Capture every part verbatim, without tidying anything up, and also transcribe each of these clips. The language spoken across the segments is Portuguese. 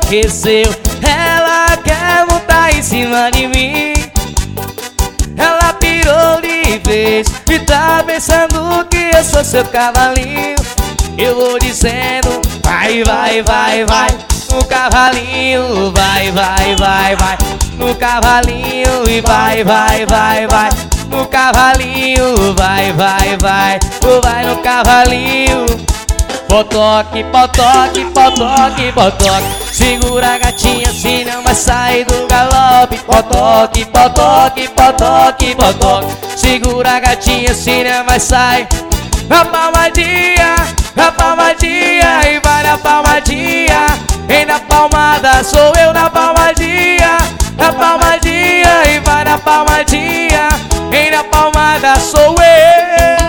enlouqueceu. Ela quer montar em cima de mim. Ela pirou de vez e tá pensando que eu sou seu cavalinho. Eu vou dizendo, vai, vai, vai, vai no cavalinho, vai, vai, vai, vai no cavalinho e vai, vai, vai, vai no cavalinho, vai, vai, vai, vai no cavalinho. Potoque, potoque, potoque, potoque, segura a gatinha se não vai sair do galope. Potoque, potoque, potoque, potoque, segura a gatinha se não vai sair. Na palmadinha, na palmadinha e vai na palmadinha. E na palmada sou eu na palmadinha. Na palmadinha e vai na palmadinha. E na palmada sou eu.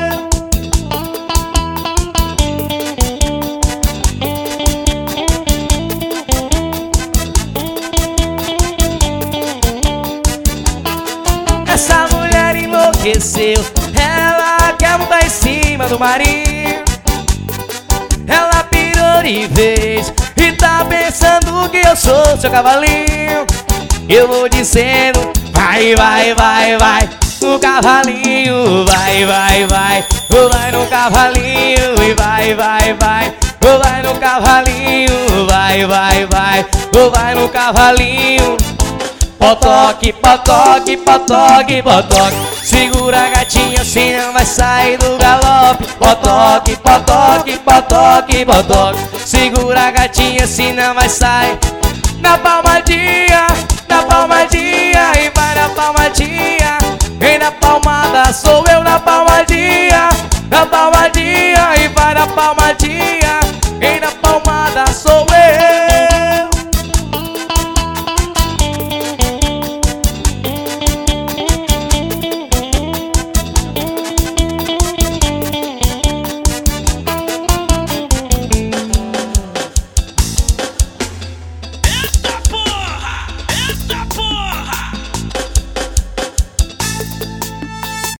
Essa mulher enlouqueceu. Ela quer montar em cima do marido. Ela pirou de vez e tá pensando que eu sou seu cavalinho. Eu vou dizendo, vai, vai, vai, vai no cavalinho, vai, vai, vai, vai no cavalinho e vai, vai, vai, vai no cavalinho, vai, vai, vai, vai no cavalinho. Potoque, potoque, potoque, potoque, segura a gatinha se não vai sair do galope. Potoque, potoque, potoque, potoque, segura a gatinha se não vai sair. Na palmadinha, na palmadinha